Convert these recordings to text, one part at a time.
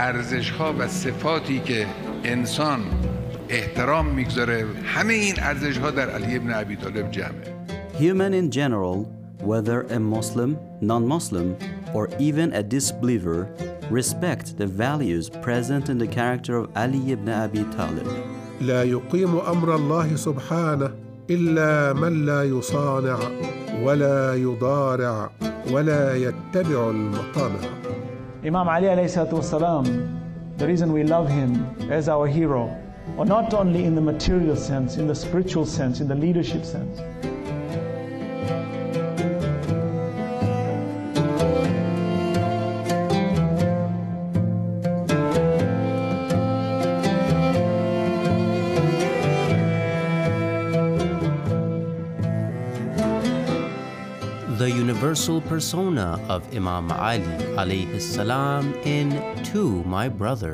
ارزش‌ها و صفاتی که انسان احترام میگذاره، همه این ارزش‌ها در علی ابن ابی طالب جمعه. Human in general, whether a Muslim, non-Muslim, or even a disbeliever, respect the values present in the character of Ali ibn Abi Talib. لا يقيم أمر الله سبحانه إلا من لا يصانع ولا يضارع ولا يتبع المطامع. Imam Ali alayhi salatu wasalam, the reason we love him as our hero, or not only in the material sense, in the spiritual sense, in the leadership sense. The universal persona of Imam Ali alayhi salam in To My Brother.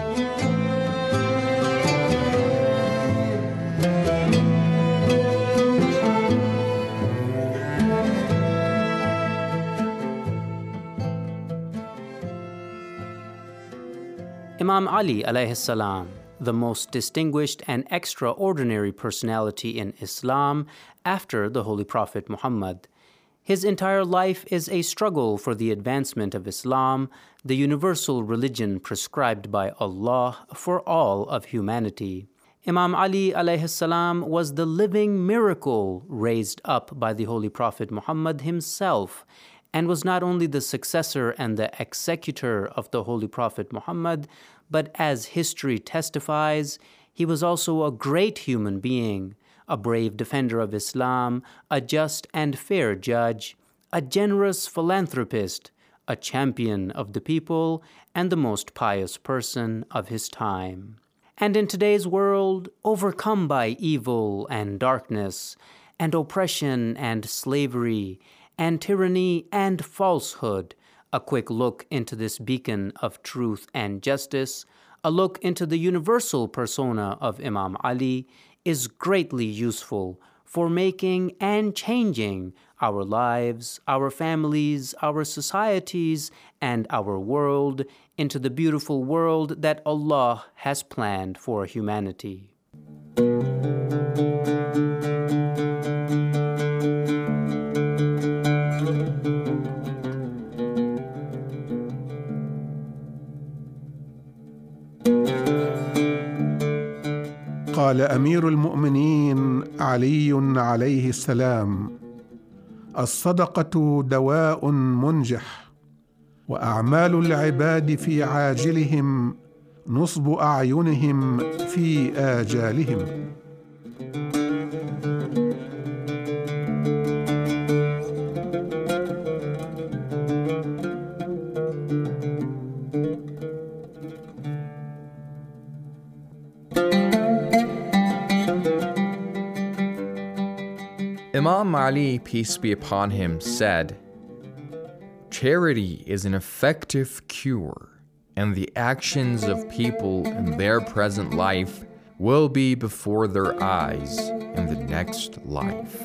Imam Ali alayhi salam, the most distinguished and extraordinary personality in Islam after the Holy Prophet Muhammad. His entire life is a struggle for the advancement of Islam, the universal religion prescribed by Allah for all of humanity. Imam Ali alayhi salam was the living miracle raised up by the Holy Prophet Muhammad himself, and was not only the successor and the executor of the Holy Prophet Muhammad, but as history testifies, he was also a great human being, a brave defender of Islam, a just and fair judge, a generous philanthropist, a champion of the people, and the most pious person of his time. And in today's world, overcome by evil and darkness, and oppression and slavery, and tyranny and falsehood, a quick look into this beacon of truth and justice, a look into the universal persona of Imam Ali, is greatly useful for making and changing our lives, our families, our societies, and our world into the beautiful world that Allah has planned for humanity. قال أمير المؤمنين علي عليه السلام: الصدقة دواء منجح، وأعمال العباد في عاجلهم نصب أعينهم في آجالهم. Imam Ali, peace be upon him, said, "Charity is an effective cure, and the actions of people in their present life will be before their eyes in the next life."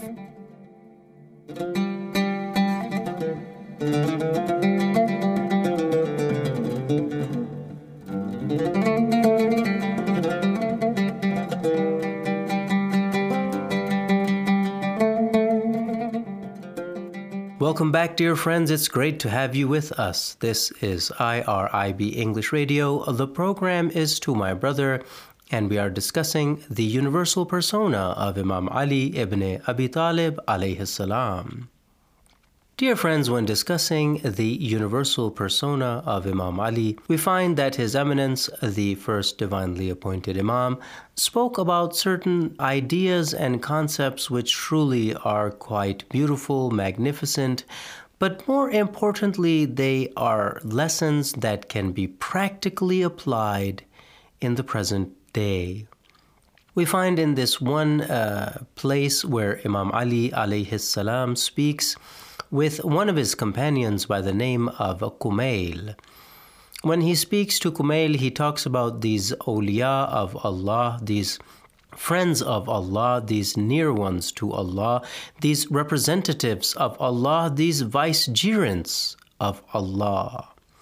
Welcome back, dear friends. It's great to have you with us. This is IRIB English Radio. The program is To My Brother, and we are discussing the universal persona of Imam Ali ibn Abi Talib alayhi salam. Dear friends, when discussing the universal persona of Imam Ali, we find that His Eminence, the first divinely appointed Imam, spoke about certain ideas and concepts which truly are quite beautiful, magnificent, but more importantly, they are lessons that can be practically applied in the present day. We find in this one place where Imam Ali alayhi salam speaks with one of his companions by the name of Kumail. When he speaks to Kumail, he talks about these awliya of Allah, these friends of Allah, these near ones to Allah, these representatives of Allah, these vicegerents of Allah.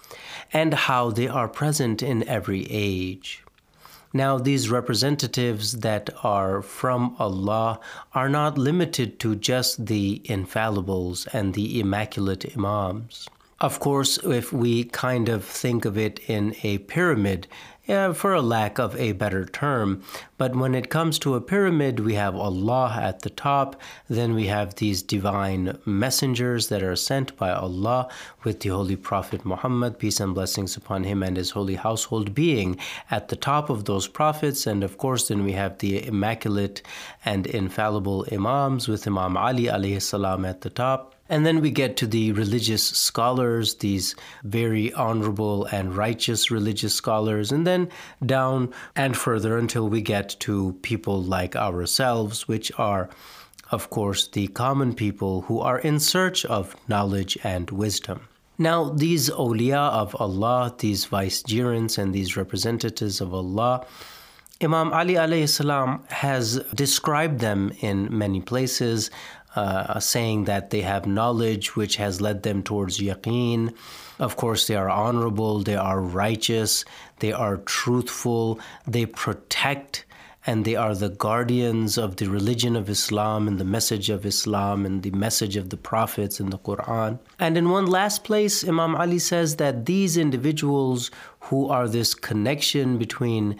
and how they are present in every age. Now, these representatives that are from Allah are not limited to just the infallibles and the immaculate Imams. Of course, if we kind of think of it in a pyramid, for a lack of a better term, but when it comes to a pyramid, we have Allah at the top, then we have these divine messengers that are sent by Allah with the Holy Prophet Muhammad, peace and blessings upon him and his holy household, being at the top of those prophets. And of course, then we have the immaculate and infallible Imams with Imam Ali alayhi salam at the top. And then we get to the religious scholars, these very honorable and righteous religious scholars, and then down and further until we get to people like ourselves, which are, of course, the common people who are in search of knowledge and wisdom. Now, these awliya of Allah, these vicegerents and these representatives of Allah, Imam Ali alayhi salam has described them in many places, saying that they have knowledge which has led them towards yaqeen. Of course, they are honorable, they are righteous, they are truthful, they protect, and they are the guardians of the religion of Islam and the message of Islam and the message of the prophets in the Quran. And in one last place, Imam Ali says that these individuals who are this connection between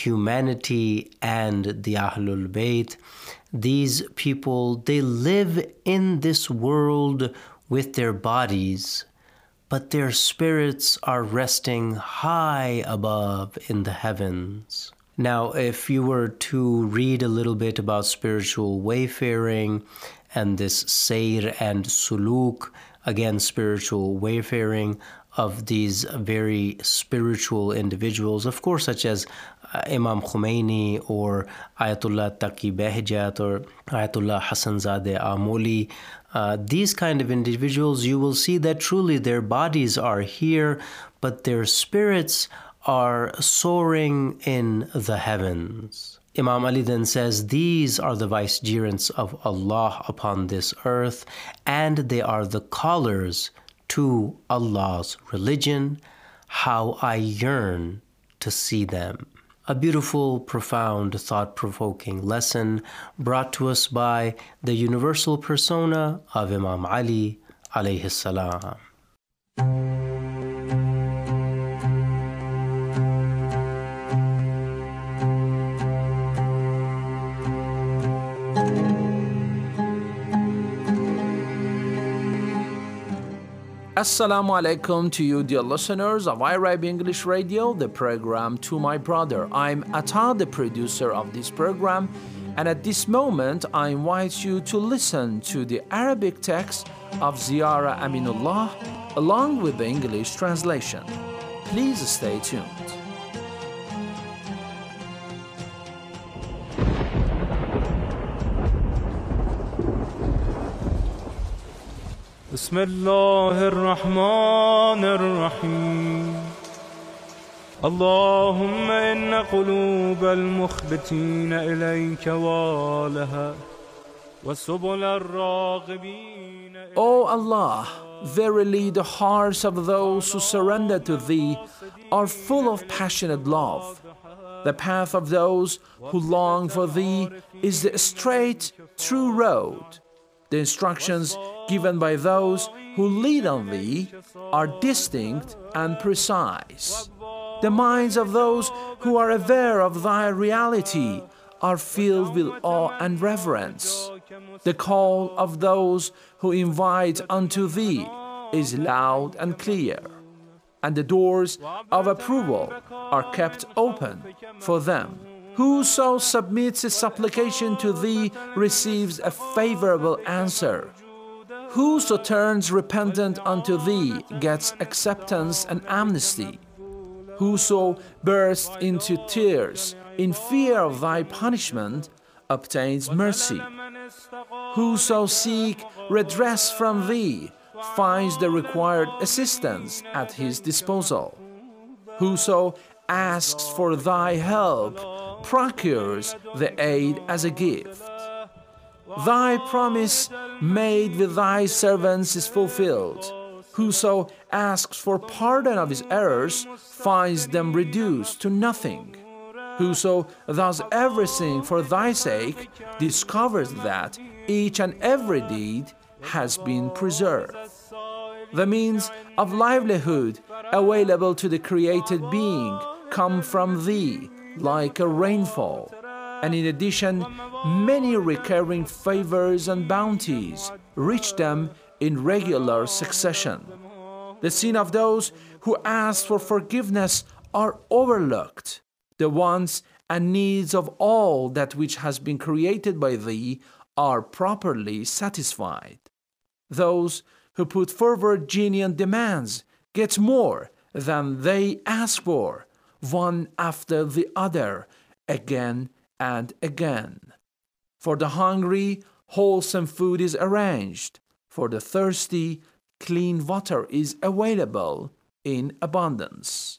humanity and the Ahlul Bayt, these people, they live in this world with their bodies, but their spirits are resting high above in the heavens. Now, if you were to read a little bit about spiritual wayfaring and this sayr and suluk, again, spiritual wayfaring of these very spiritual individuals, of course, such as Imam Khomeini or Ayatollah Taqi Behjat or Ayatollah Hassanzadeh Amoli, these kind of individuals, you will see that truly their bodies are here, but their spirits are soaring in the heavens. Imam Ali then says, these are the vicegerents of Allah upon this earth, and they are the callers to Allah's religion. How I yearn to see them. A beautiful, profound, thought-provoking lesson brought to us by the universal persona of Imam Ali alayhi salam. Assalamu alaikum to you, dear listeners of iRib English Radio, the program To My Brother. I'm Atta, the producer of this program, and at this moment I invite you to listen to the Arabic text of Ziyara Aminullah along with the English translation. Please stay tuned. بسم الله الرحمن الرحيم اللهم إن قلوب المخبتين إليك والها وسبل الراغبين. O Allah, verily the hearts of those who surrender to Thee are full of passionate love. The path of those who long for Thee is the straight, true road. The instructions given by those who lead on Thee are distinct and precise. The minds of those who are aware of Thy reality are filled with awe and reverence. The call of those who invite unto Thee is loud and clear, and the doors of approval are kept open for them. Whoso submits a supplication to Thee receives a favorable answer. Whoso turns repentant unto Thee gets acceptance and amnesty. Whoso bursts into tears in fear of Thy punishment obtains mercy. Whoso seeks redress from Thee finds the required assistance at his disposal. Whoso asks for Thy help procures the aid as a gift. Thy promise made with Thy servants is fulfilled. Whoso asks for pardon of his errors finds them reduced to nothing. Whoso does everything for thy sake discovers that each and every deed has been preserved. The means of livelihood available to the created being come from thee like a rainfall, and in addition, many recurring favors and bounties reach them in regular succession. The sin of those who ask for forgiveness are overlooked. The wants and needs of all that which has been created by thee are properly satisfied. Those who put forward genuine demands get more than they ask for, one after the other, again and again. For the hungry, wholesome food is arranged. For the thirsty, clean water is available in abundance.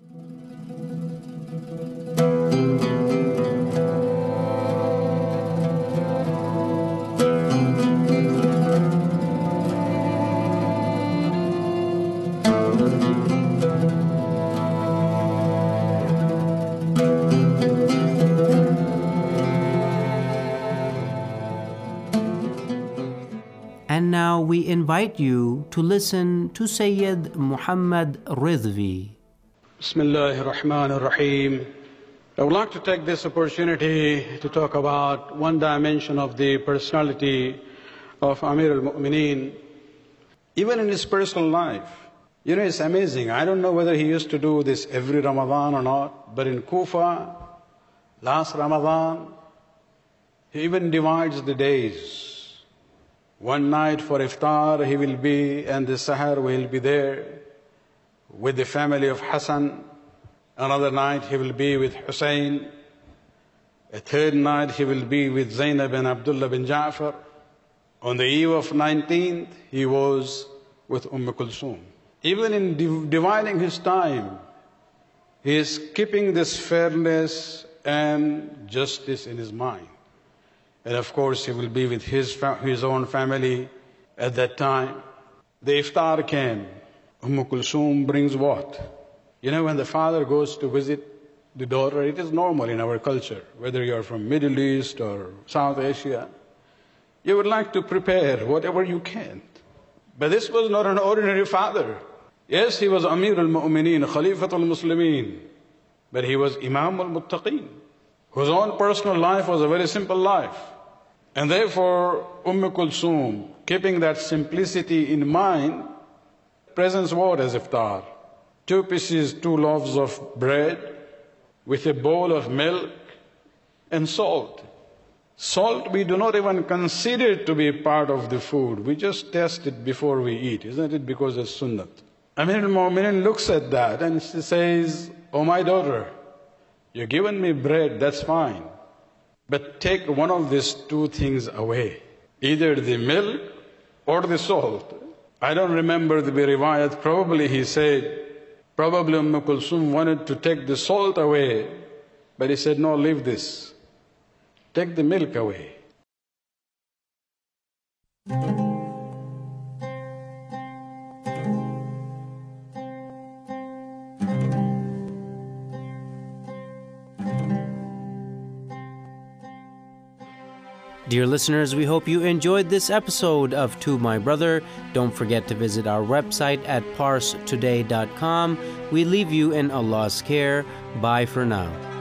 And now we invite you to listen to Sayyid Muhammad Ridvi. Bismillahir Rahmanir Rahim. I would like to take this opportunity to talk about one dimension of the personality of Amir al-Mu'mineen. Even in his personal life, it's amazing. I don't know whether he used to do this every Ramadan or not, but in Kufa, last Ramadan, he even divides the days. One night for iftar he will be, and the sahar will be there with the family of Hassan. Another night he will be with Hussein. A third night he will be with Zainab and Abdullah bin Ja'far. On the eve of 19th, he was with Kulthum. Even in dividing his time, he is keeping this fairness and justice in his mind. And of course, he will be with his own family at that time. The iftar came. Kulthum brings what? When the father goes to visit the daughter, it is normal in our culture, whether you are from Middle East or South Asia, you would like to prepare whatever you can. But this was not an ordinary father. Yes, he was Amir al-Mu'mineen, Khalifatul Muslimin, but he was Imam al-Muttaqeen, whose own personal life was a very simple life. And therefore, Kulthum, keeping that simplicity in mind, presents what as iftar? 2 pieces, 2 loaves of bread with a bowl of milk and salt. Salt we do not even consider to be part of the food. We just taste it before we eat, isn't it? Because it's sunnat. Amir al-Mu'mineen looks at that and she says, "Oh my daughter, you've given me bread, that's fine. But take one of these 2 things away. Either the milk or the salt." I don't remember the riwayat. Probably he said, probably Kulthum wanted to take the salt away, but he said, "No, leave this. Take the milk away." Dear listeners, we hope you enjoyed this episode of To My Brother. Don't forget to visit our website at parstoday.com. We leave you in Allah's care. Bye for now.